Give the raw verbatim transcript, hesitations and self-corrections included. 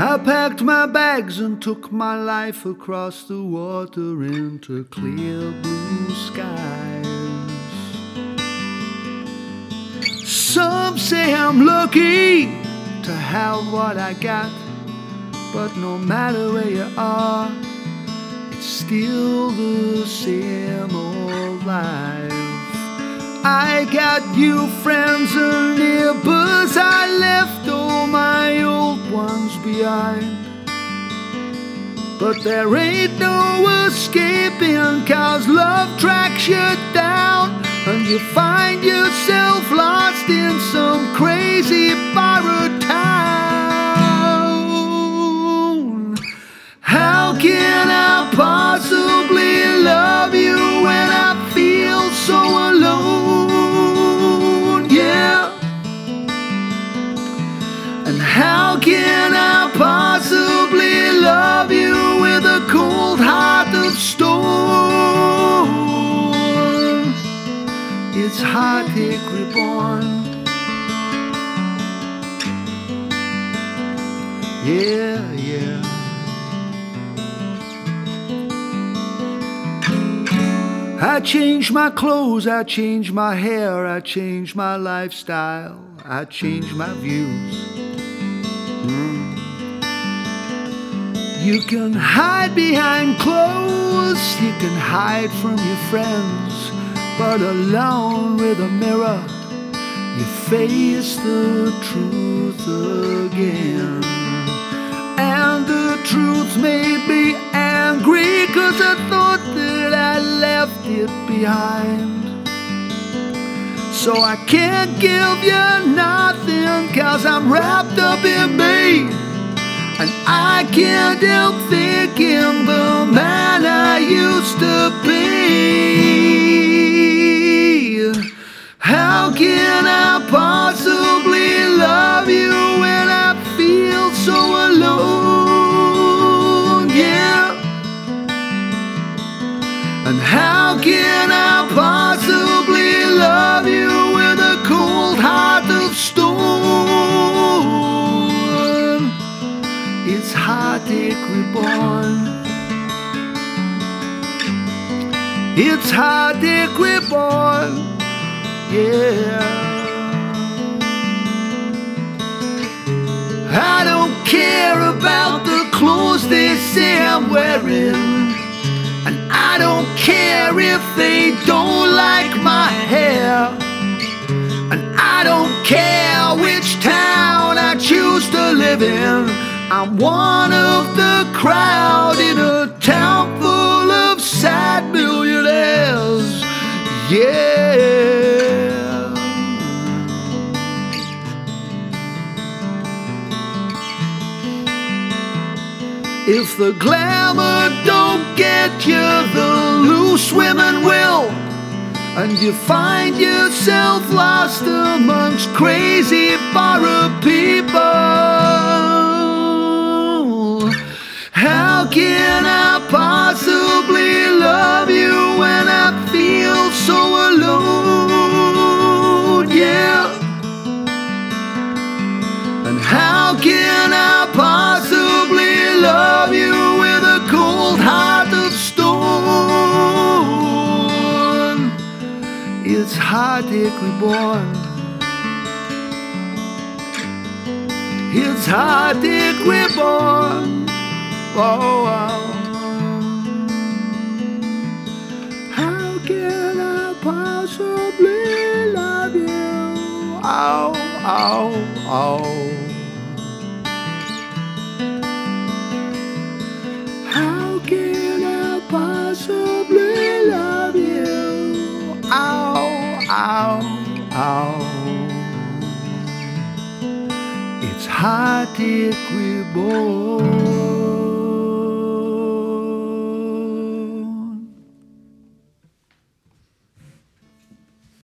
I packed my bags and took my life across the water into clear blue skies. Some say I'm lucky to have what I got, but no matter where you are, it's still the same old life. I got new friends and neighbors, I left all my old ones behind. But there ain't no escaping, 'cause love tracks you down, and you find yourself lost in some crazy borrowed town. How can I possibly love you when I feel so alone? Yeah. And how can I possibly love you with a cold heart of stone? It's heartache reborn. Yeah, yeah. I changed my clothes, I changed my hair, I changed my lifestyle, I changed my views. Mm. You can hide behind clothes, you can hide from your friends, but alone with a mirror, you face the truth again. And the truth made me angry, 'cause I thought that I left it behind. So I can't give you nothing, 'cause I'm wrapped up in me, and I can't help thinking the man I used to be. How can I possibly love you when I feel so alone? Yeah. And how can I possibly love you with a cold heart of stone? It's heartache reborn. It's heartache reborn. Yeah. I don't care about the clothes they say I'm wearing, and I don't care if they don't like my hair, and I don't care which town I choose to live in. I'm one of the crowd in a town full of sad millionaires. Yeah. If the glamour don't get you, the loose women will, and you find yourself lost amongst crazy borrowed people. How can I possibly love you when I feel so alone? Yeah. And how can I possibly love you with a cold heart of stone? It's heartache reborn. It's heartache reborn. Oh, oh. How can I possibly love you? Oh, oh, oh. How can I possibly love you? Ow, ow, ow. It's heartache reborn.